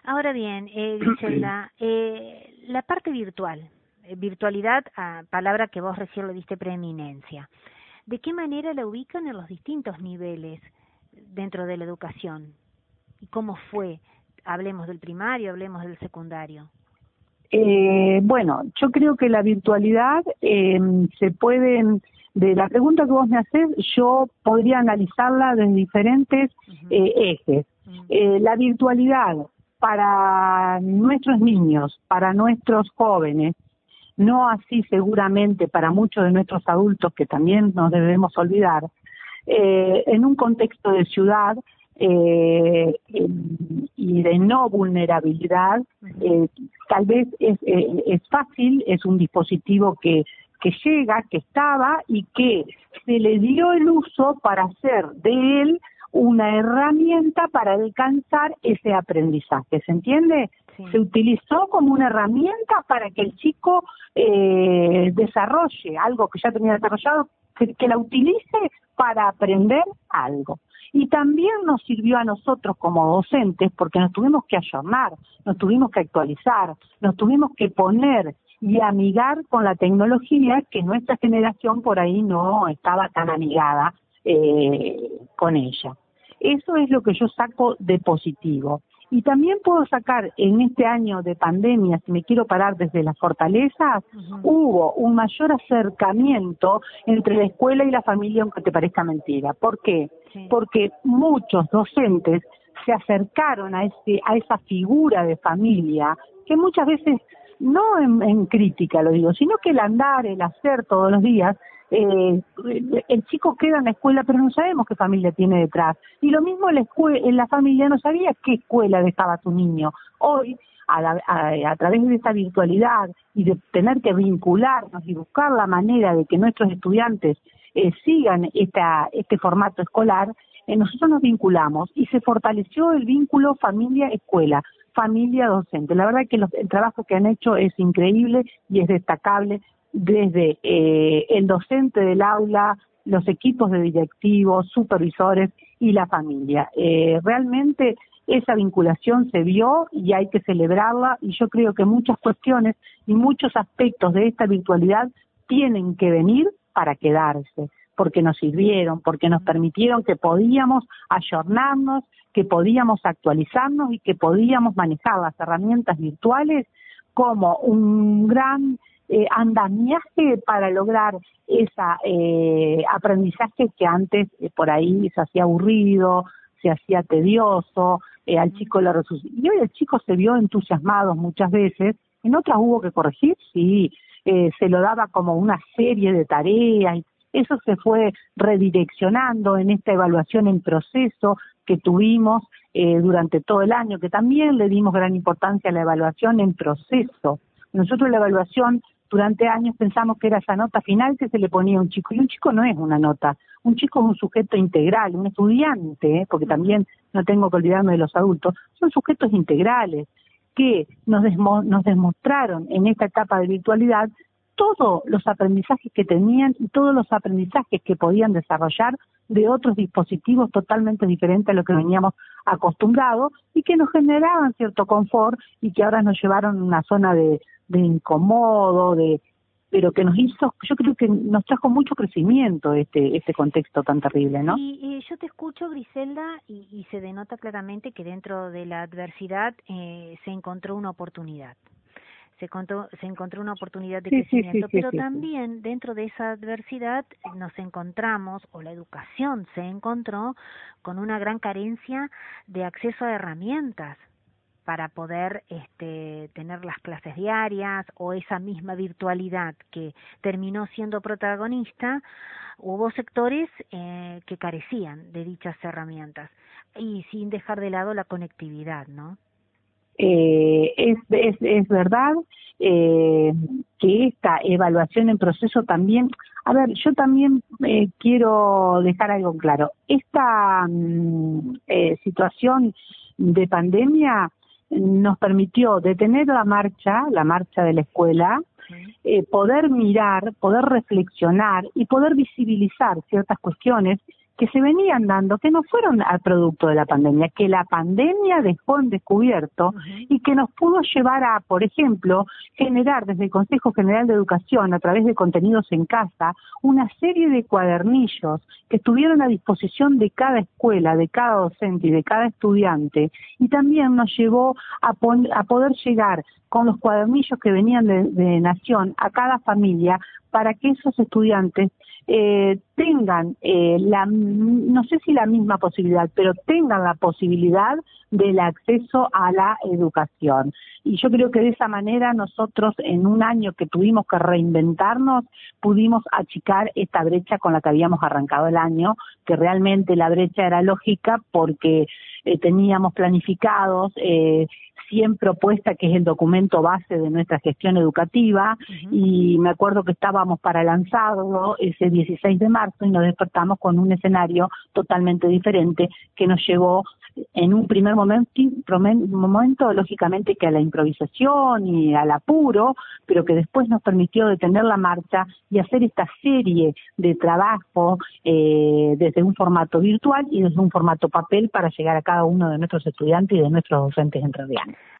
Ahora bien, Griselda, la parte virtual, virtualidad, palabra que vos recién le diste preeminencia, ¿de qué manera la ubican en los distintos niveles dentro de la educación? ¿Y cómo fue? Hablemos del primario, hablemos del secundario. Bueno, yo creo que la virtualidad se pueden, de la pregunta que vos me haces, yo podría analizarla desde diferentes ejes. La virtualidad para nuestros niños, para nuestros jóvenes, no así seguramente para muchos de nuestros adultos que también nos debemos olvidar, en un contexto de ciudad y de no vulnerabilidad, tal vez es fácil, es un dispositivo que llega, que estaba y que se le dio el uso para hacer de él una herramienta para alcanzar ese aprendizaje, ¿se entiende? Sí. Se utilizó como una herramienta para que el chico desarrolle algo que ya tenía desarrollado, que la utilice para aprender algo. Y también nos sirvió a nosotros como docentes porque nos tuvimos que ayornar, nos tuvimos que actualizar, nos tuvimos que poner y amigar con la tecnología que nuestra generación por ahí no estaba tan amigada con ella. Eso es lo que yo saco de positivo. Y también puedo sacar en este año de pandemia, si me quiero parar desde las fortalezas, hubo un mayor acercamiento entre la escuela y la familia, aunque te parezca mentira. ¿Por qué? Sí. Porque muchos docentes se acercaron a esa figura de familia, que muchas veces, no en crítica lo digo, sino que el andar, el hacer todos los días, el chico queda en la escuela, pero no sabemos qué familia tiene detrás. Y lo mismo en la familia no sabía qué escuela dejaba tu niño. Hoy, a través de esta virtualidad y de tener que vincularnos y buscar la manera de que nuestros estudiantes sigan este formato escolar, nosotros nos vinculamos y se fortaleció el vínculo familia-escuela, familia-docente. La verdad que el trabajo que han hecho es increíble y es destacable, desde el docente del aula, los equipos de directivos, supervisores y la familia. Realmente esa vinculación se vio y hay que celebrarla, y yo creo que muchas cuestiones y muchos aspectos de esta virtualidad tienen que venir para quedarse, porque nos sirvieron, porque nos permitieron que podíamos ayornarnos, que podíamos actualizarnos y que podíamos manejar las herramientas virtuales como un gran andamiaje para lograr esa aprendizaje que antes por ahí se hacía aburrido, se hacía tedioso, al chico lo resucitó. Y hoy el chico se vio entusiasmado muchas veces, en otras hubo que corregir, sí, se lo daba como una serie de tareas, y eso se fue redireccionando en esta evaluación en proceso que tuvimos durante todo el año, que también le dimos gran importancia a la evaluación en proceso. Nosotros la evaluación durante años pensamos que era esa nota final que se le ponía a un chico, y un chico no es una nota, un chico es un sujeto integral, un estudiante, porque también no tengo que olvidarme de los adultos, son sujetos integrales que nos demostraron en esta etapa de virtualidad todos los aprendizajes que tenían y todos los aprendizajes que podían desarrollar de otros dispositivos totalmente diferentes a lo que veníamos acostumbrados y que nos generaban cierto confort y que ahora nos llevaron a una zona de incomodo, pero que nos hizo, yo creo que nos trajo mucho crecimiento este contexto tan terrible, ¿no? Y yo te escucho, Griselda, y se denota claramente que dentro de la adversidad se encontró una oportunidad. Se encontró una oportunidad de crecimiento, pero también dentro de esa adversidad nos encontramos, o la educación se encontró con una gran carencia de acceso a herramientas para poder tener las clases diarias o esa misma virtualidad que terminó siendo protagonista. Hubo sectores que carecían de dichas herramientas, y sin dejar de lado la conectividad, ¿no? Es verdad que esta evaluación en proceso también, a ver, yo también quiero dejar algo claro. Esta situación de pandemia nos permitió detener la marcha de la escuela, poder mirar, poder reflexionar y poder visibilizar ciertas cuestiones que se venían dando, que no fueron al producto de la pandemia, que la pandemia dejó en descubierto y que nos pudo llevar a, por ejemplo, generar desde el Consejo General de Educación, a través de contenidos en casa, una serie de cuadernillos que estuvieron a disposición de cada escuela, de cada docente y de cada estudiante, y también nos llevó a poder llegar con los cuadernillos que venían de Nación a cada familia para que esos estudiantes tengan, no sé si la misma posibilidad, pero tengan la posibilidad del acceso a la educación. Y yo creo que de esa manera nosotros, en un año que tuvimos que reinventarnos, pudimos achicar esta brecha con la que habíamos arrancado el año, que realmente la brecha era lógica porque teníamos planificados 100 propuestas, que es el documento base de nuestra gestión educativa, y me acuerdo que estábamos para lanzarlo ese 16 de marzo y nos despertamos con un escenario totalmente diferente que nos llevó en un primer momento, lógicamente, que a la improvisación y al apuro, pero que después nos permitió detener la marcha y hacer esta serie de trabajo desde un formato virtual y desde un formato papel para llegar a cada uno de nuestros estudiantes y de nuestros docentes entrerrianos.